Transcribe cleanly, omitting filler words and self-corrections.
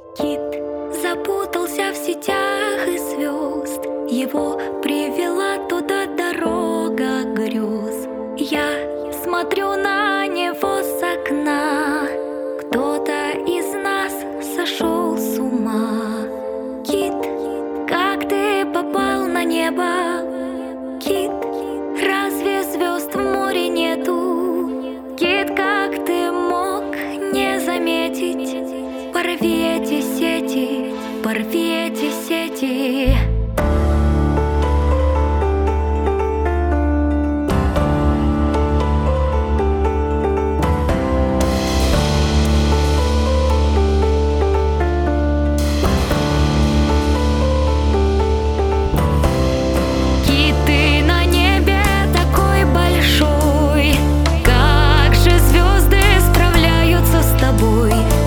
Кит запутался в сетях и звезд, его привела туда дорога грез. Я смотрю на него с окна, кто-то из нас сошел с ума. Кит, как ты попал на небо? Кит, разве звезд в море нету? Кит, как ты мог не заметить? Порви эти сети, порви эти сети. Как же звезды справляются с тобой?